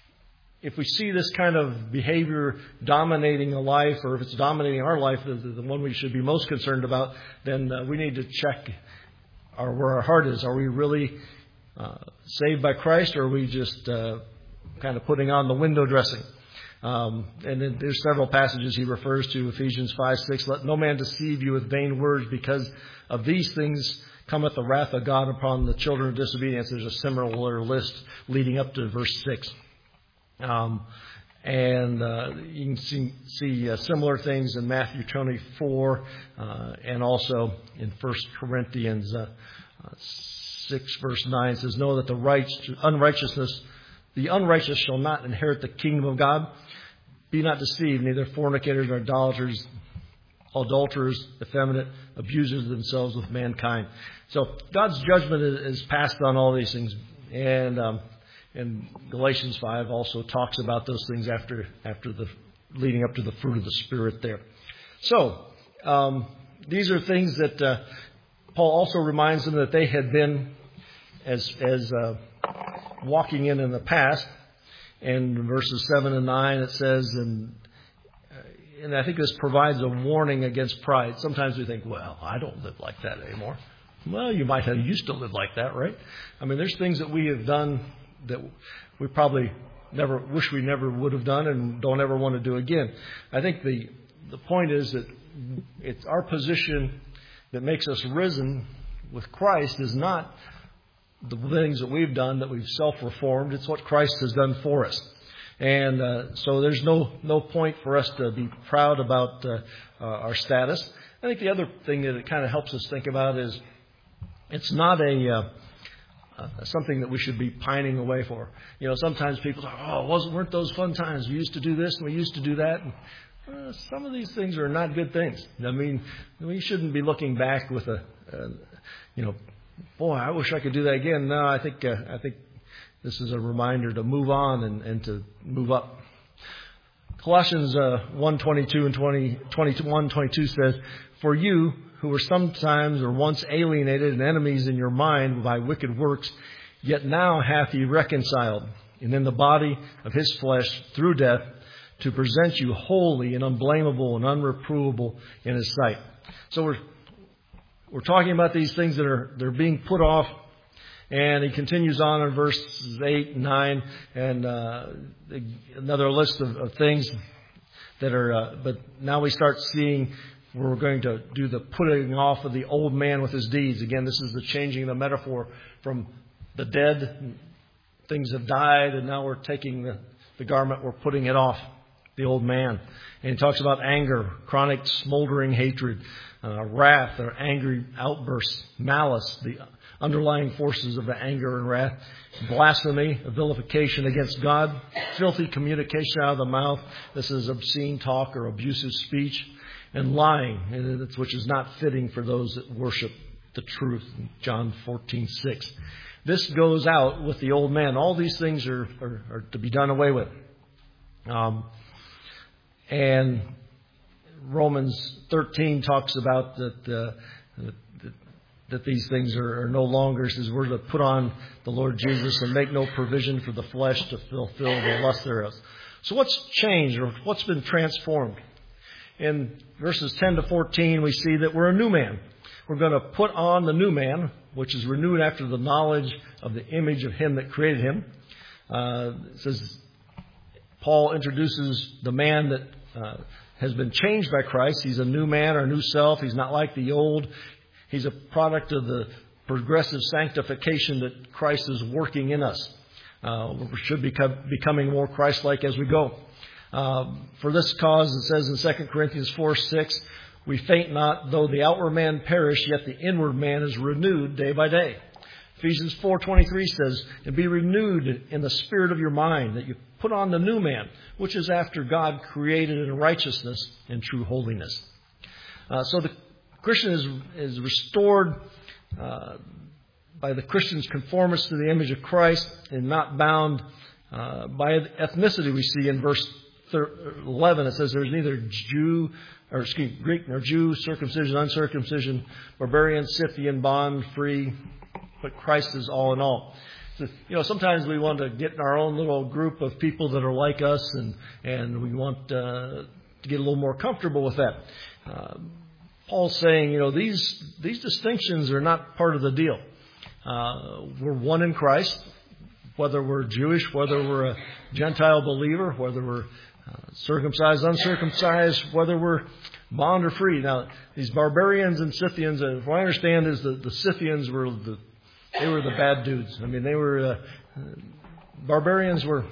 if we see this kind of behavior dominating a life, or if it's dominating our life, the, the one we should be most concerned about, then uh, we need to check our, where our heart is. Are we really uh, saved by Christ, or are we just uh, kind of putting on the window dressing? Um, and then there's several passages he refers to, Ephesians five six, let no man deceive you with vain words, because of these things cometh the wrath of God upon the children of disobedience. There's a similar list leading up to verse six. Um, and uh, you can see, see uh, similar things in Matthew twenty-four uh, and also in First Corinthians uh, uh, six verse nine. It says, know that the right, unrighteousness, the unrighteous shall not inherit the kingdom of God. Be not deceived, neither fornicators nor idolaters, adulterers, effeminate, abusers of themselves with mankind. So God's judgment is, is passed on all these things. And um, And Galatians five also talks about those things after after the leading up to the fruit of the Spirit there. So um, these are things that uh, Paul also reminds them that they had been as as uh, walking in in the past. And in verses seven and nine it says, and and I think this provides a warning against pride. Sometimes we think, well, I don't live like that anymore. Well, you might have used to live like that, right? I mean, there's things that we have done that we probably never wish we never would have done and don't ever want to do again. I think the the point is that it's our position that makes us risen with Christ is not the things that we've done, that we've self-reformed. It's what Christ has done for us. And uh, so there's no no point for us to be proud about uh, uh, our status. I think the other thing that it kind of helps us think about is it's not a uh, Uh, something that we should be pining away for. You know, sometimes people say, oh, wasn't weren't those fun times? We used to do this and we used to do that. And, uh, some of these things are not good things. I mean, we shouldn't be looking back with a, uh, you know, boy, I wish I could do that again. No, I think uh, I think this is a reminder to move on and, and to move up. Colossians uh, one twenty-two and twenty, twenty-one, twenty-two says, for you who were sometimes or once alienated and enemies in your mind by wicked works, yet now hath he reconciled, and in the body of his flesh through death, to present you holy and unblameable and unreprovable in his sight. So we're we're talking about these things that are they're being put off. And he continues on in verses eight and nine, and uh, another list of, of things that are, uh, but now we start seeing where we're going to do the putting off of the old man with his deeds. Again, this is the changing the metaphor from the dead. Things have died, and now we're taking the, the garment, we're putting it off, the old man. And he talks about anger, chronic smoldering hatred, uh, wrath or angry outbursts, malice, the underlying forces of the anger and wrath, blasphemy, a vilification against God, filthy communication out of the mouth. This is obscene talk or abusive speech, and lying, which is not fitting for those that worship the truth. John fourteen six. This goes out with the old man. All these things are, are, are to be done away with. Um, and Romans thirteen talks about that. Uh, that that these things are, are no longer, says we're to put on the Lord Jesus and make no provision for the flesh to fulfill the lust thereof. So what's changed, or what's been transformed? In verses ten to fourteen, we see that we're a new man. We're going to put on the new man, which is renewed after the knowledge of the image of him that created him. Uh, it says, Paul introduces the man that uh, has been changed by Christ. He's a new man, or new self. He's not like the old. He's a product of the progressive sanctification that Christ is working in us. Uh, we should be becoming more Christ-like as we go. Uh, for this cause, it says in Second Corinthians four six, we faint not, though the outward man perish, yet the inward man is renewed day by day. Ephesians four twenty-three says, and be renewed in the spirit of your mind, that you put on the new man, which is after God created in righteousness and true holiness. Uh, so the Christian is, is restored uh, by the Christian's conformance to the image of Christ and not bound uh, by ethnicity. We see in verse eleven, it says there's neither Jew or excuse me, Greek nor Jew, circumcision, uncircumcision, barbarian, Scythian, bond, free, but Christ is all in all. So, you know, sometimes we want to get in our own little group of people that are like us, and and we want uh, to get a little more comfortable with that. Uh, Paul's saying, you know, these these distinctions are not part of the deal. Uh, we're one in Christ, whether we're Jewish, whether we're a Gentile believer, whether we're uh, circumcised, uncircumcised, whether we're bond or free. Now, these barbarians and Scythians, uh, what I understand is that the Scythians were the they were the bad dudes. I mean, they were uh, barbarians were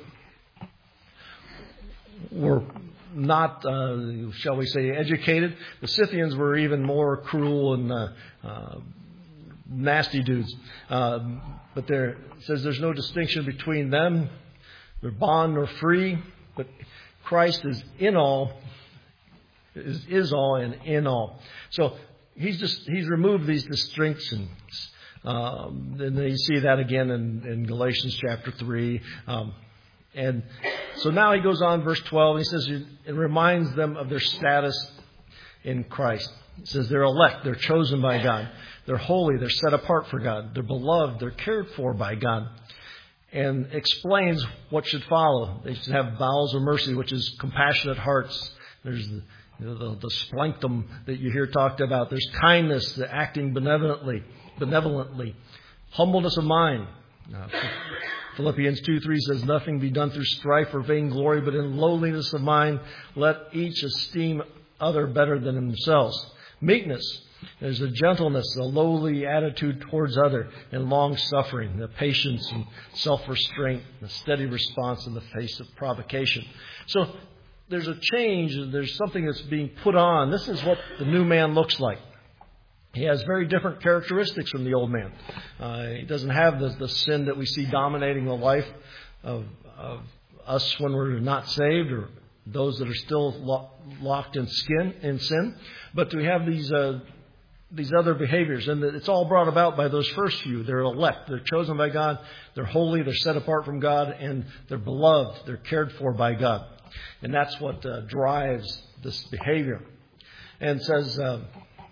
were. not, uh, shall we say, educated. The Scythians were even more cruel and uh, uh, nasty dudes. Uh, but there it says there's no distinction between them. They're bond or free. But Christ is in all, is, is all and in all. So he's just he's removed these distinctions. Um, and you see that again in, in Galatians chapter three. Um, And so now he goes on, verse twelve, and he says it reminds them of their status in Christ. It says they're elect, they're chosen by God, they're holy, they're set apart for God, they're beloved, they're cared for by God. And explains what should follow. They should have bowels of mercy, which is compassionate hearts. There's the, you know, the, the splenchnum that you hear talked about. There's kindness, the acting benevolently, benevolently, humbleness of mind. Uh, Philippians two three says, nothing be done through strife or vainglory, but in lowliness of mind, let each esteem other better than themselves. Meekness, there's a gentleness, a lowly attitude towards other, and long-suffering, the patience and self-restraint, the steady response in the face of provocation. So there's a change, there's something that's being put on. This is what the new man looks like. He has very different characteristics from the old man. Uh, he doesn't have the, the sin that we see dominating the life of, of us when we're not saved, or those that are still lo- locked in skin in sin. But we have these uh, these other behaviors, and it's all brought about by those first few. They're elect, they're chosen by God, they're holy, they're set apart from God, and they're beloved, they're cared for by God. And that's what uh, drives this behavior. And it says. Uh,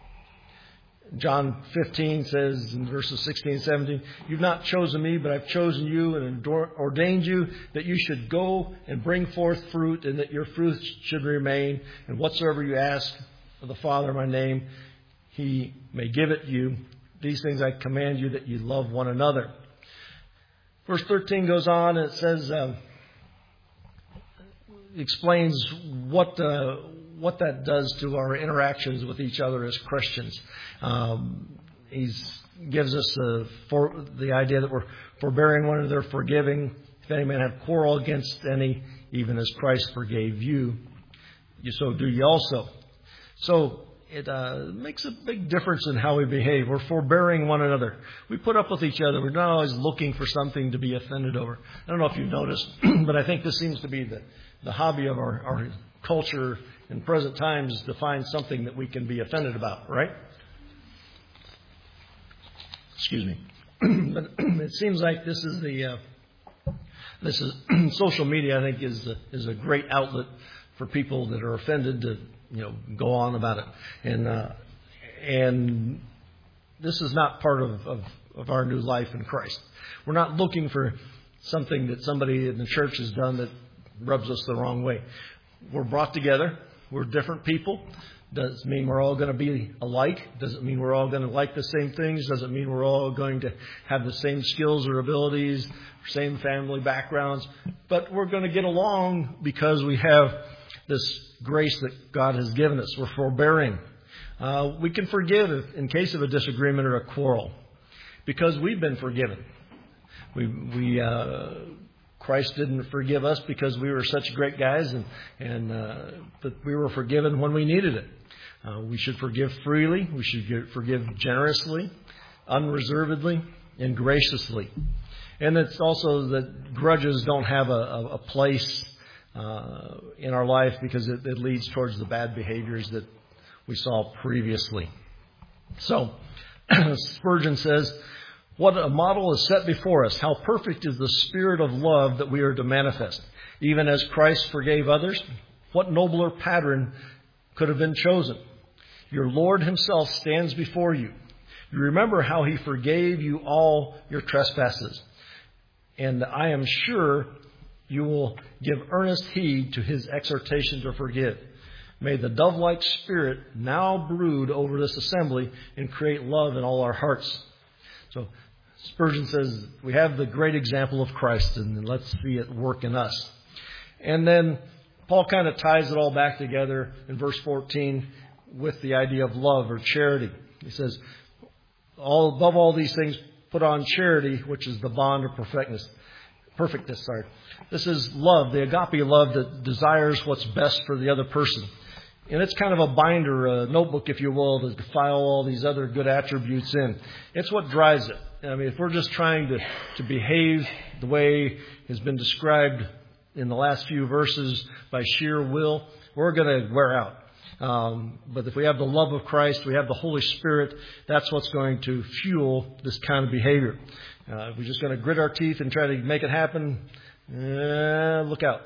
John fifteen says in verses sixteen and seventeen, you've not chosen me, but I've chosen you and ordained you that you should go and bring forth fruit, and that your fruit should remain. And whatsoever you ask of the Father in my name, He may give it you. These things I command you, that you love one another. Verse thirteen goes on, and it says, uh, explains what uh, what that does to our interactions with each other as Christians. Um, he gives us uh, for, the idea that we're forbearing one another, forgiving. If any man have quarrel against any, even as Christ forgave you, you so do ye also. So it uh, makes a big difference in how we behave. We're forbearing one another. We put up with each other. We're not always looking for something to be offended over. I don't know if you've noticed, but I think this seems to be the, the hobby of our, our culture in present times, to find something that we can be offended about, right? Excuse me. But it seems like this is the... Uh, This is social media. I think is a, is a great outlet for people that are offended to, you know, go on about it, and uh, and this is not part of, of, of our new life in Christ. We're not looking for something that somebody in the church has done that rubs us the wrong way. We're brought together. We're different people. Doesn't mean we're all going to be alike. Doesn't mean we're all going to like the same things. Doesn't mean we're all going to have the same skills or abilities, same family backgrounds. But we're going to get along because we have this grace that God has given us. We're forbearing. Uh, we can forgive in case of a disagreement or a quarrel because we've been forgiven. We we. Uh, Christ didn't forgive us because we were such great guys, and and uh, but we were forgiven when we needed it. Uh, we should forgive freely. We should get, forgive generously, unreservedly, and graciously. And it's also that grudges don't have a, a, a place uh, in our life because it, it leads towards the bad behaviors that we saw previously. So Spurgeon says, what a model is set before us. How perfect is the spirit of love that we are to manifest. Even as Christ forgave others, what nobler pattern could have been chosen? Your Lord himself stands before you. You remember how he forgave you all your trespasses. And I am sure you will give earnest heed to his exhortation to forgive. May the dove-like spirit now brood over this assembly and create love in all our hearts. So Spurgeon says we have the great example of Christ, and let's see it work in us. And then Paul kind of ties it all back together in verse fourteen with the idea of love or charity. He says, all above all these things, put on charity, which is the bond of perfectness. Perfectness, sorry. This is love, the agape love that desires what's best for the other person. And it's kind of a binder, a notebook, if you will, to file all these other good attributes in. It's what drives it. I mean, if we're just trying to, to behave the way has been described in the last few verses by sheer will, we're going to wear out. Um, but if we have the love of Christ, we have the Holy Spirit, that's what's going to fuel this kind of behavior. Uh, if we're just going to grit our teeth and try to make it happen, uh, look out.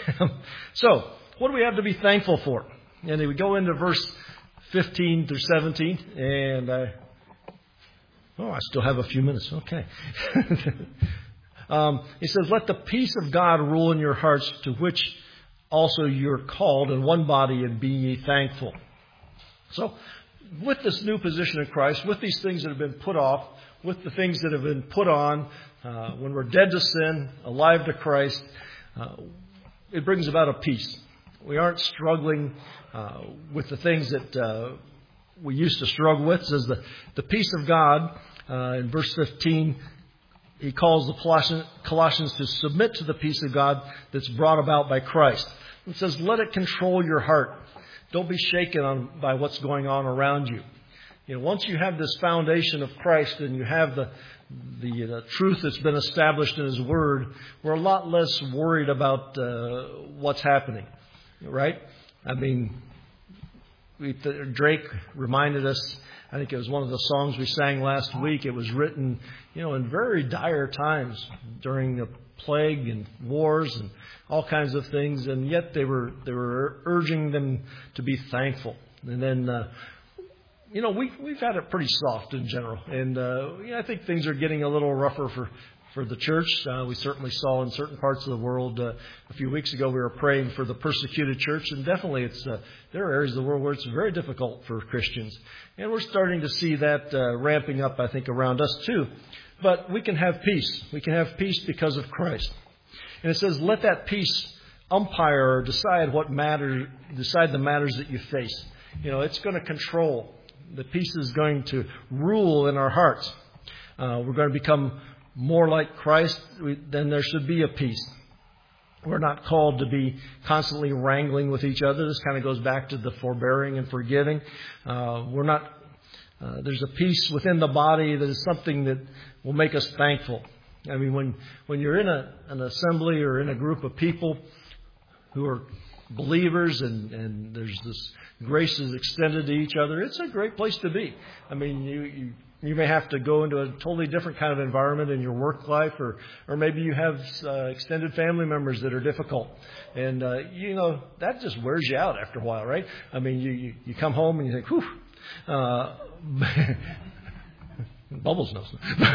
So, what do we have to be thankful for? And then we go into verse fifteen through seventeen, and I, oh, I still have a few minutes. Okay. um, he says, let the peace of God rule in your hearts, to which also you're called in one body, and be ye thankful. So, with this new position in Christ, with these things that have been put off, with the things that have been put on, uh, when we're dead to sin, alive to Christ, uh, it brings about a peace. We aren't struggling uh, with the things that uh, we used to struggle with. It says the, the peace of God, uh, in verse fifteen, he calls the Colossians, Colossians to submit to the peace of God that's brought about by Christ. It says, let it control your heart. Don't be shaken on, by what's going on around you. You know, once you have this foundation of Christ and you have the the, the truth that's been established in His Word, we're a lot less worried about uh, what's happening. Right? I mean, we, Drake reminded us, I think it was one of the songs we sang last week. It was written, you know, in very dire times during the plague and wars and all kinds of things. And yet they were they were urging them to be thankful. And then uh, you know, we, we've had it pretty soft in general. And uh, yeah, I think things are getting a little rougher for, for the church. Uh, we certainly saw in certain parts of the world. Uh, a few weeks ago, we were praying for the persecuted church. And definitely, it's uh, there are areas of the world where it's very difficult for Christians. And we're starting to see that uh, ramping up, I think, around us too. But we can have peace. We can have peace because of Christ. And it says, let that peace umpire or decide what matter, decide the matters that you face. You know, it's going to control. The peace is going to rule in our hearts. Uh, we're going to become more like Christ. We, then there should be a peace. We're not called to be constantly wrangling with each other. This kind of goes back to the forbearing and forgiving. Uh, we're not. Uh, there's a peace within the body that is something that will make us thankful. I mean, when when you're in a, an assembly or in a group of people who are believers and, and there's this grace is extended to each other, it's a great place to be. I mean, you, you you may have to go into a totally different kind of environment in your work life, or or maybe you have uh, extended family members that are difficult, and uh, you know that just wears you out after a while, right? I mean, you you, you come home and you think, whew. Uh, Bubbles knows.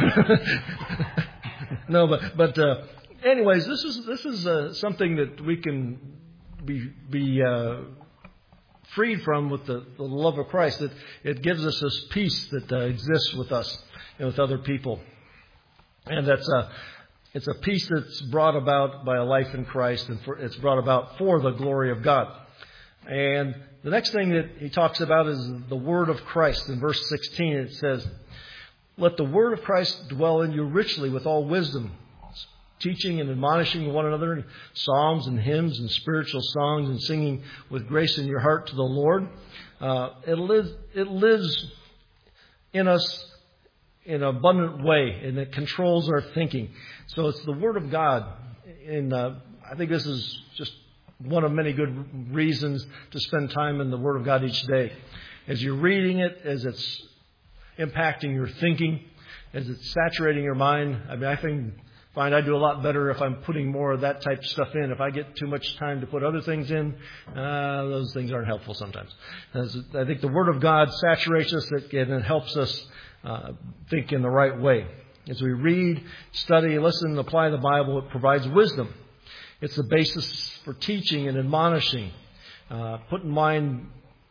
No, but but uh, anyways, this is this is uh, something that we can be be uh, freed from with the, the love of Christ. That it gives us this peace that uh, exists with us and with other people, and that's a it's a peace that's brought about by a life in Christ, and for, it's brought about for the glory of God. And the next thing that he talks about is the word of Christ. In verse sixteen, it says, let the word of Christ dwell in you richly with all wisdom, teaching and admonishing one another in psalms and hymns and spiritual songs, and singing with grace in your heart to the Lord. Uh, it lives, it lives in us in an abundant way, and it controls our thinking. So it's the word of God. And uh, I think this is just one of many good reasons to spend time in the Word of God each day. As you're reading it, as it's impacting your thinking, as it's saturating your mind. I mean, I think, find I do a lot better if I'm putting more of that type of stuff in. If I get too much time to put other things in, uh, those things aren't helpful sometimes. As I think the Word of God saturates us, and it helps us uh, think in the right way. As we read, study, listen, and apply the Bible, it provides wisdom. It's the basis for teaching and admonishing. Uh, put in mind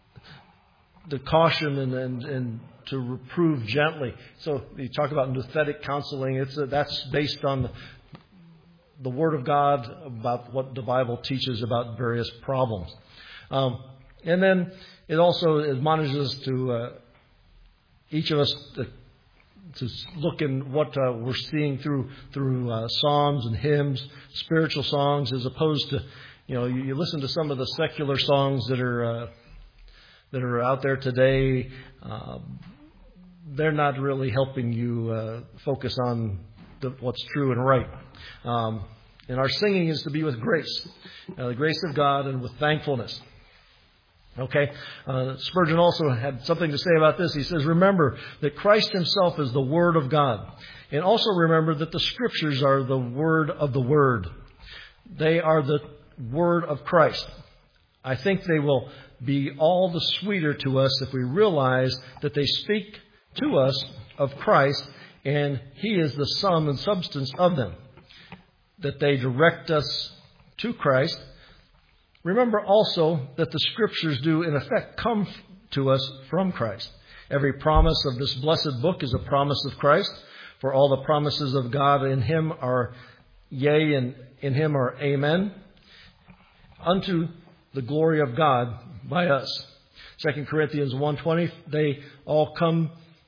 the caution and, and, and to reprove gently. So you talk about nouthetic counseling. It's a, that's based on the, the Word of God about what the Bible teaches about various problems. Um, and then it also admonishes to uh, each of us to, to look in what uh, we're seeing through through uh, psalms and hymns, spiritual songs, as opposed to, you know, you, you listen to some of the secular songs that are uh, that are out there today. Uh, they're not really helping you uh, focus on the, what's true and right. Um, and our singing is to be with grace, uh, the grace of God, and with thankfulness. Okay, uh, Spurgeon also had something to say about this. He says, remember that Christ himself is the Word of God. And also remember that the Scriptures are the Word of the Word. They are the Word of Christ. I think they will be all the sweeter to us if we realize that they speak to us of Christ, and He is the sum and substance of them. That they direct us to Christ. Remember also that the Scriptures do, in effect, come to us from Christ. Every promise of this blessed book is a promise of Christ, for all the promises of God in Him are yea, and in Him are amen, unto the glory of God by us. Second Corinthians one twenty, they all come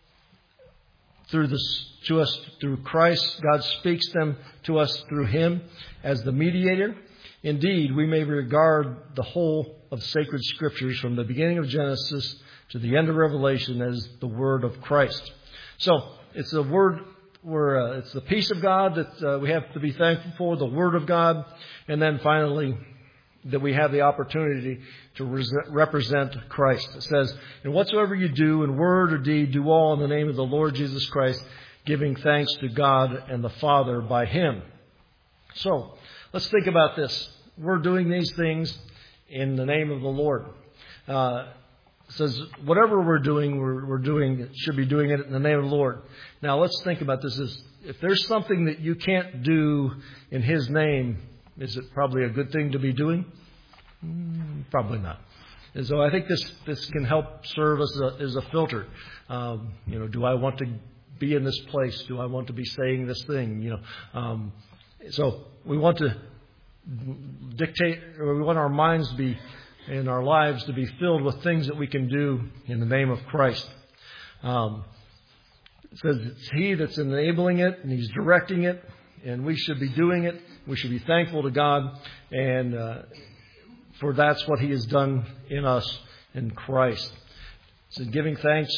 through this to us through Christ. God speaks them to us through Him as the mediator. Indeed, we may regard the whole of sacred Scriptures from the beginning of Genesis to the end of Revelation as the Word of Christ. So it's a word where uh, it's the peace of God that uh, we have to be thankful for, the Word of God, and then finally that we have the opportunity to res- represent Christ. It says, and whatsoever you do in word or deed, do all in the name of the Lord Jesus Christ, giving thanks to God and the Father by Him. So let's think about this. We're doing these things in the name of the Lord. Uh, says, whatever we're doing, we're, we're doing, should be doing it in the name of the Lord. Now, let's think about this. Is if there's something that you can't do in His name, is it probably a good thing to be doing? Mm, probably not. And so I think this, this can help serve as a, as a filter. Um, you know, do I want to be in this place? Do I want to be saying this thing? You know, um, so we want to dictate, or we want our minds to be, and our lives to be filled with things that we can do in the name of Christ. Um, it says it's He that's enabling it, and He's directing it, and we should be doing it. We should be thankful to God, and uh, for that's what He has done in us in Christ. So giving thanks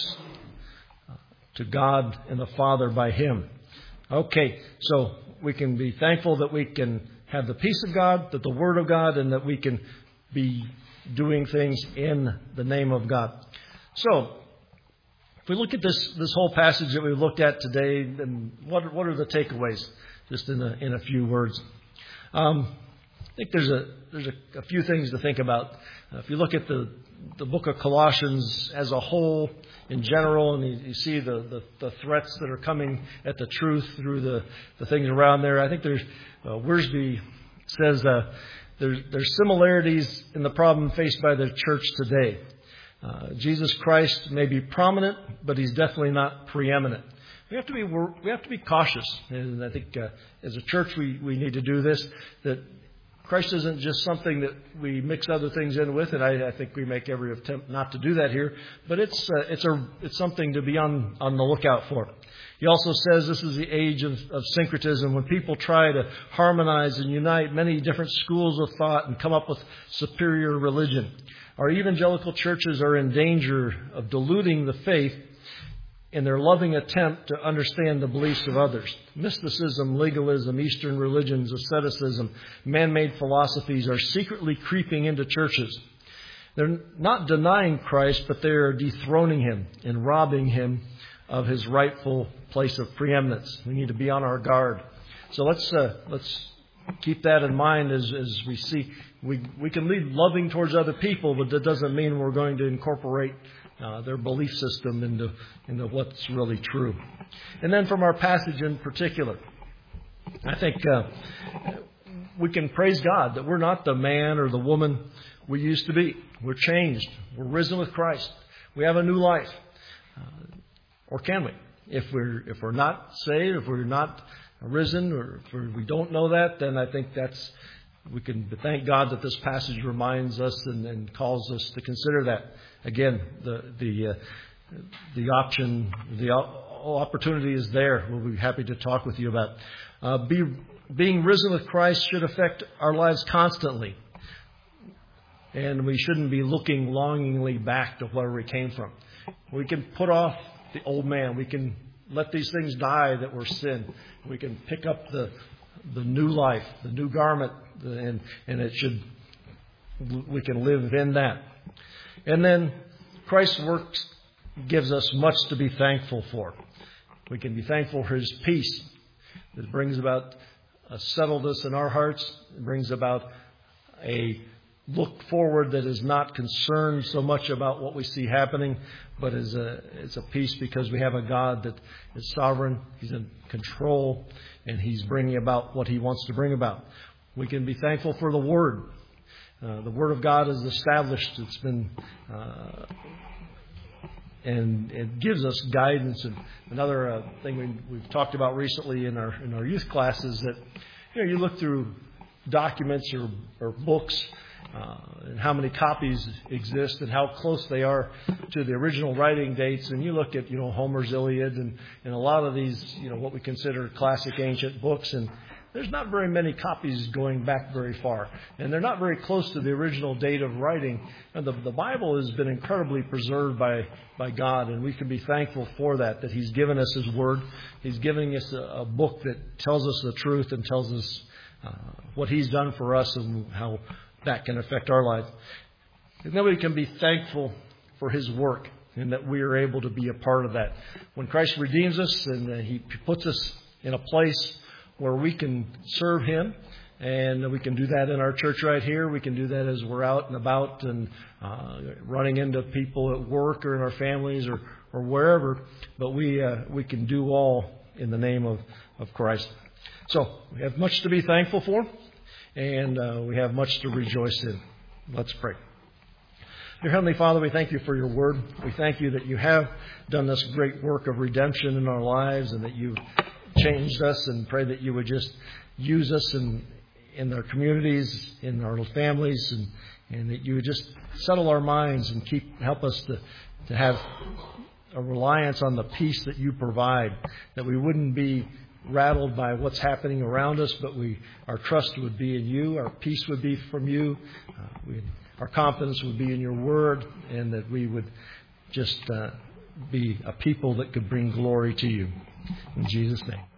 to God and the Father by Him. Okay, so we can be thankful that we can have the peace of God, that the Word of God, and that we can be doing things in the name of God. So, if we look at this this whole passage that we looked at today, then what what are the takeaways? Just in a in a few words, um, I think there's a there's a, a few things to think about. Uh, if you look at the the book of Colossians as a whole, in general, and you, you see the, the the threats that are coming at the truth through the the things around there. I think there's uh, Wiersbe says. Uh, There's, there's similarities in the problem faced by the church today. Uh, Jesus Christ may be prominent, but He's definitely not preeminent. We have to be we have to be cautious, and I think uh, as a church we, we need to do this. That Christ isn't just something that we mix other things in with, and I, I think we make every attempt not to do that here. But it's uh, it's a it's something to be on on the lookout for. He also says this is the age of, of syncretism, when people try to harmonize and unite many different schools of thought and come up with superior religion. Our evangelical churches are in danger of diluting the faith in their loving attempt to understand the beliefs of others. Mysticism, legalism, Eastern religions, asceticism, man-made philosophies are secretly creeping into churches. They're not denying Christ, but they are dethroning Him and robbing Him of His rightful place of preeminence. We need to be on our guard. So let's uh, let's keep that in mind as, as we see. We we can lead loving towards other people, but that doesn't mean we're going to incorporate uh, their belief system into into what's really true. And then from our passage in particular, I think uh, we can praise God that we're not the man or the woman we used to be. We're changed. We're risen with Christ. We have a new life. Uh, Or can we? If we're if we're not saved, if we're not risen, or if we're, we don't know that, then I think that's we can thank God that this passage reminds us and, and calls us to consider that. Again, the the uh, the option, the opportunity is there. We'll be happy to talk with you about. Uh, be, being risen with Christ should affect our lives constantly, and we shouldn't be looking longingly back to where we came from. We can put off the old man. We can let these things die that were sin. We can pick up the the new life, the new garment, and and it should we can live in that. And then Christ's work gives us much to be thankful for. We can be thankful for His peace that brings about a settledness in our hearts. It brings about a look forward that is not concerned so much about what we see happening, but is a it's a peace because we have a God that is sovereign. He's in control, and He's bringing about what He wants to bring about. We can be thankful for the Word. Uh, the Word of God is established. It's been uh, and it gives us guidance. And another uh, thing we, we've talked about recently in our in our youth class is that you know you look through documents or, or books. Uh, and how many copies exist and how close they are to the original writing dates. And you look at, you know, Homer's Iliad and, and a lot of these, you know, what we consider classic ancient books. And there's not very many copies going back very far. And they're not very close to the original date of writing. And the, the Bible has been incredibly preserved by, by God. And we can be thankful for that, that He's given us His Word. He's giving us a, a book that tells us the truth and tells us uh, what He's done for us and how that can affect our life. And then we can be thankful for His work and that we are able to be a part of that. When Christ redeems us and He puts us in a place where we can serve Him And we can do that in our church right here. We can do that as we're out and about and uh, running into people at work or in our families or, or wherever. But we uh, we can do all in the name of, of Christ. So we have much to be thankful for, and uh, we have much to rejoice in. Let's pray. Dear Heavenly Father, we thank you for your word. We thank you that you have done this great work of redemption in our lives and that you've changed us, and pray that you would just use us in in our communities, in our families, and, and that you would just settle our minds and keep help us to, to have a reliance on the peace that you provide, that we wouldn't be rattled by what's happening around us, but we our trust would be in you, our peace would be from you, uh, we, our confidence would be in your word, and that we would just uh, be a people that could bring glory to you. In Jesus' name.